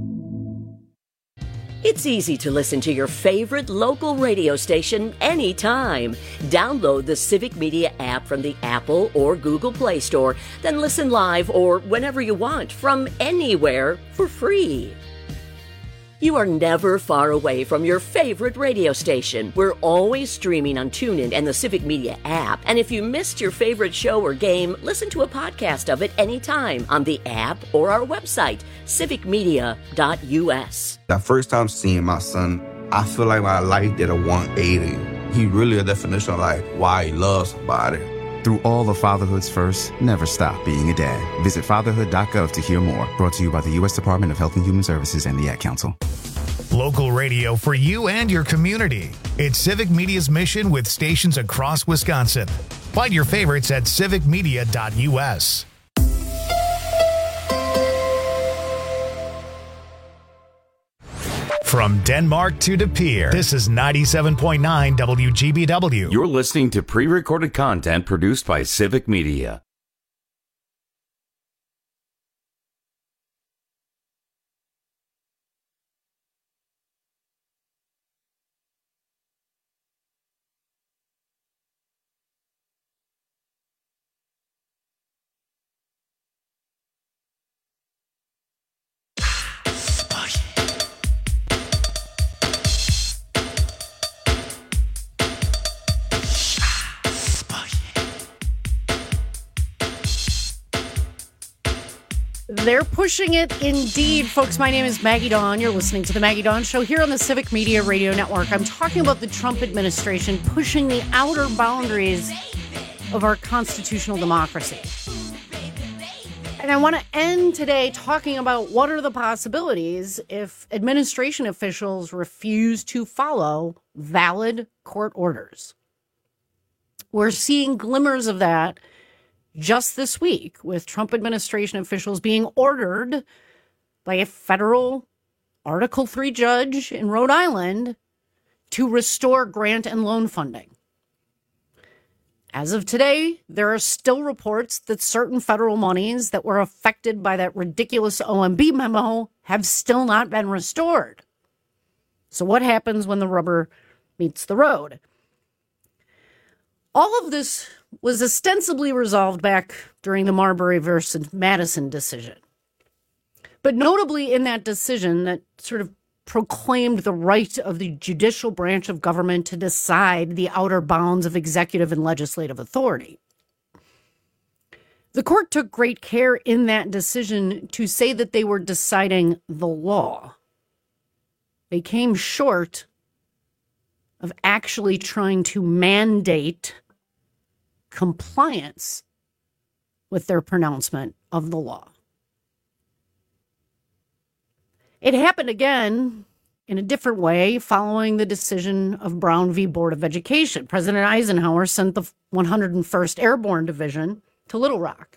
It's easy to listen to your favorite local radio station anytime. Download the Civic Media app from the Apple or Google Play Store, then listen live or whenever you want from anywhere for free. You are never far away from your favorite radio station. We're always streaming on TuneIn and the Civic Media app. And if you missed your favorite show or game, listen to a podcast of it anytime on the app or our website, civicmedia.us. That first time seeing my son, I feel like my life did a 180. He really a definition of like why he loves somebody. Through all of fatherhood's first, never stop being a dad. Visit fatherhood.gov to hear more. Brought to you by the U.S. Department of Health and Human Services and the Ad Council. Local radio for you and your community. It's Civic Media's mission with stations across Wisconsin. Find your favorites at civicmedia.us. From Denmark to De Pere, this is 97.9 WGBW. You're listening to pre-recorded content produced by Civic Media. They're pushing it indeed, folks. My name is Maggie Dawn. You're listening to The Maggie Dawn Show here on the Civic Media Radio Network. I'm talking about the Trump administration pushing the outer boundaries of our constitutional democracy. And I want to end today talking about what are the possibilities if administration officials refuse to follow valid court orders. We're seeing glimmers of that just this week, with Trump administration officials being ordered by a federal Article 3 judge in Rhode Island to restore grant and loan funding. As of today, there are still reports that certain federal monies that were affected by that ridiculous OMB memo have still not been restored. So what happens when the rubber meets the road? All of this was ostensibly resolved back during the Marbury versus Madison decision. But notably in that decision that sort of proclaimed the right of the judicial branch of government to decide the outer bounds of executive and legislative authority. The court took great care in that decision to say that they were deciding the law. They came short of actually trying to mandate compliance with their pronouncement of the law. It happened again in a different way following the decision of Brown v. Board of Education. President Eisenhower sent the 101st Airborne Division to Little Rock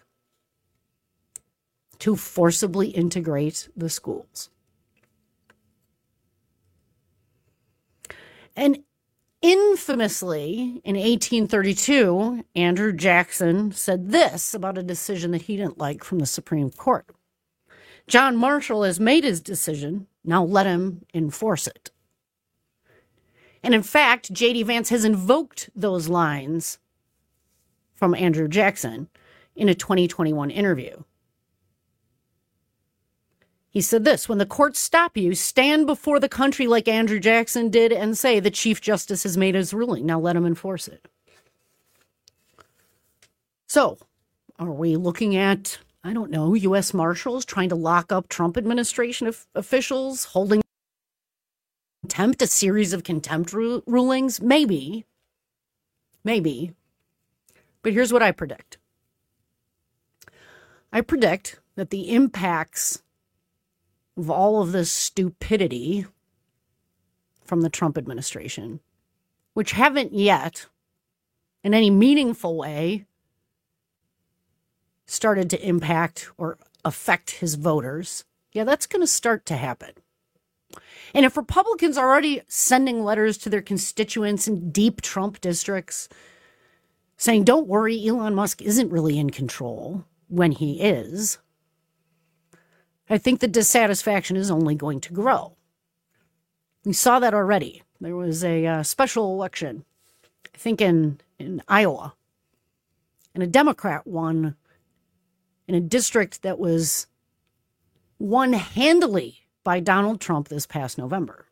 to forcibly integrate the schools. And infamously, in 1832, Andrew Jackson said this about a decision that he didn't like from the Supreme Court. John Marshall has made his decision, now let him enforce it. And in fact, J.D. Vance has invoked those lines from Andrew Jackson in a 2021 interview. He said this: when the courts stop you, stand before the country like Andrew Jackson did and say the Chief Justice has made his ruling. Now let him enforce it. So, are we looking at, I don't know, U.S. Marshals trying to lock up Trump administration officials, holding contempt, a series of contempt rulings? Maybe. But here's what I predict. I predict that the impacts of all of this stupidity from the Trump administration, which haven't yet, in any meaningful way, started to impact or affect his voters, that's going to start to happen. And if Republicans are already sending letters to their constituents in deep Trump districts saying, don't worry, Elon Musk isn't really in control, when he is, I think the dissatisfaction is only going to grow. We saw that already. There was a special election, I think in Iowa, and a Democrat won in a district that was won handily by Donald Trump this past November.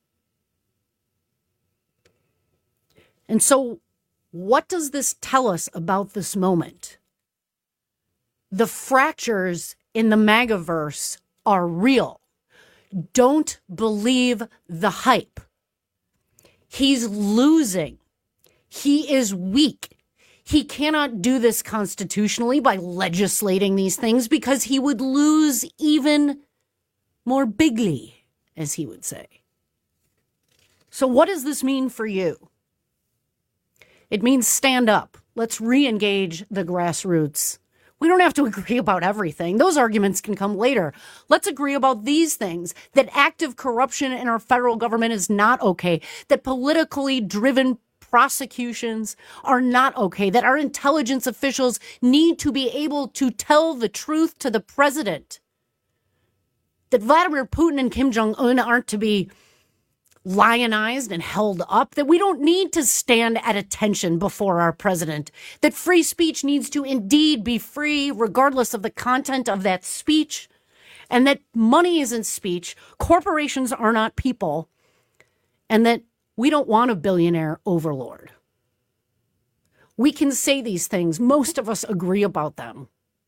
And so what does this tell us about this moment? The fractures in the MAGAverse are real. Don't believe the hype. He's losing. He is weak. He cannot do this constitutionally by legislating these things because he would lose even more bigly, as he would say. So what does this mean for you? It means stand up. Let's re-engage the grassroots. We don't have to agree about everything. Those arguments can come later. Let's agree about these things: that active corruption in our federal government is not okay, that politically driven prosecutions are not okay, that our intelligence officials need to be able to tell the truth to the president, that Vladimir Putin and Kim Jong-un aren't to be lionized and held up, that we don't need to stand at attention before our president, that free speech needs to indeed be free regardless of the content of that speech, and that money isn't speech, corporations are not people, and that we don't want a billionaire overlord. We can say these things. Most of us agree about them.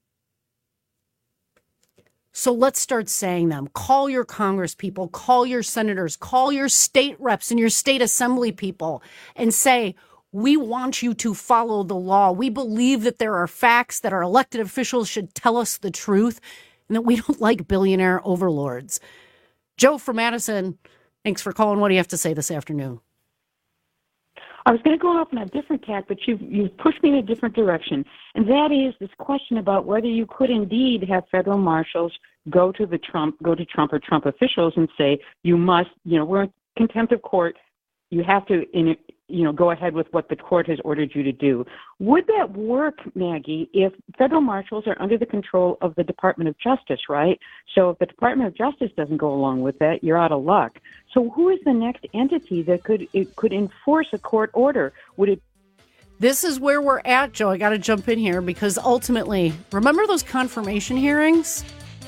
So let's start saying them. Call your Congress people, call your senators, call your state reps and your state assembly people and say, we want you to follow the law. We believe that there are facts, that our elected officials should tell us the truth, and that we don't like billionaire overlords. Joe from Madison, thanks for calling. What do you have to say this afternoon? I was going to go off on a different tack, but you've pushed me in a different direction. And that is this question about whether you could indeed have federal marshals go to Trump or Trump officials and say, you must, we're in contempt of court. You have to, go ahead with what the court has ordered you to do. Would that work, Maggie, if federal marshals are under the control of the Department of Justice, right? So if the Department of Justice doesn't go along with that, you're out of luck. So who is the next entity that could enforce a court order? Would it? This is where we're at, Joe. I got to jump in here because ultimately, remember those confirmation hearings?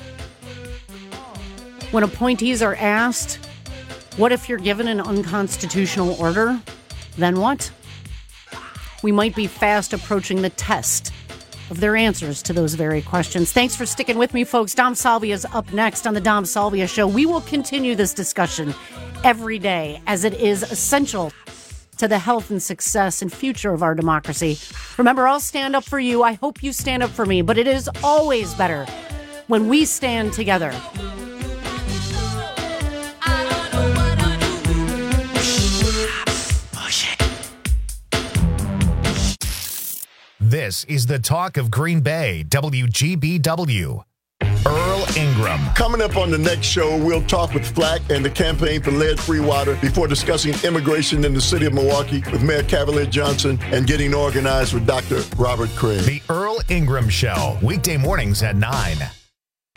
When appointees are asked, what if you're given an unconstitutional order? Then what? We might be fast approaching the test of their answers to those very questions. Thanks for sticking with me, folks. Dom Salvia is up next on the Dom Salvia Show. We will continue this discussion every day as it is essential to the health and success and future of our democracy. Remember, I'll stand up for you. I hope you stand up for me, but it is always better when we stand together. This is the talk of Green Bay, WGBW. Earl Ingram. Coming up on the next show, we'll talk with Flack and the campaign for lead-free water before discussing immigration in the city of Milwaukee with Mayor Cavalier Johnson and getting organized with Dr. Robert Craig. The Earl Ingram Show, weekday mornings at 9.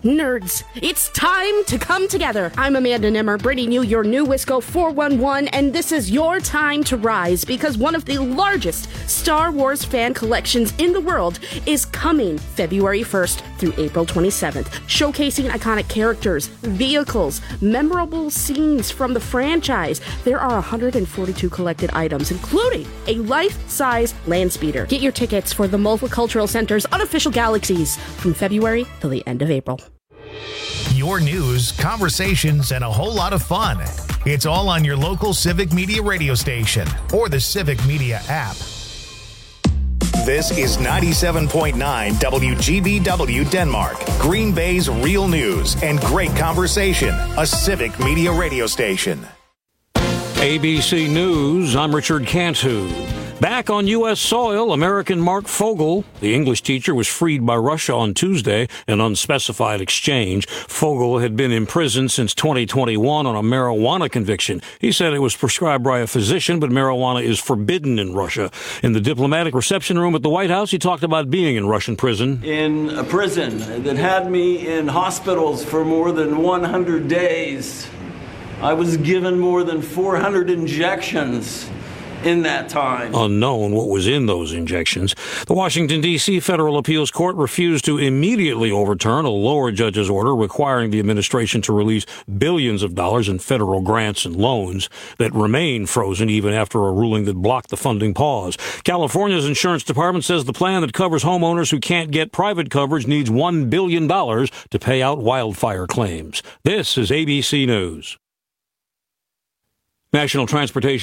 Nerds, it's time to come together. I'm Amanda Nimmer, bringing you your new Wisco 411, and this is your time to rise because one of the largest Star Wars fan collections in the world is coming February 1st through April 27th, showcasing iconic characters, vehicles, memorable scenes from the franchise. There are 142 collected items, including a life-size land speeder. Get your tickets for the Multicultural Center's unofficial Galaxies from February till the end of April. Your news, conversations, and a whole lot of fun. It's all on your local Civic Media radio station or the Civic Media app. This is 97.9 WGBW Denmark, Green Bay's real news and great conversation, a Civic Media radio station. ABC News, I'm Richard Cantu. Back on U.S. soil, American Mark Fogel, the English teacher, was freed by Russia on Tuesday, an unspecified exchange. Fogel had been in prison since 2021 on a marijuana conviction. He said it was prescribed by a physician, but marijuana is forbidden in Russia. In the diplomatic reception room at the White House, he talked about being in Russian prison. In a prison that had me in hospitals for more than 100 days. I was given more than 400 injections in that time. Unknown what was in those injections. The Washington, D.C. Federal Appeals Court refused to immediately overturn a lower judge's order requiring the administration to release billions of dollars in federal grants and loans that remain frozen even after a ruling that blocked the funding pause. California's insurance department says the plan that covers homeowners who can't get private coverage needs $1 billion to pay out wildfire claims. This is ABC News. National Transportation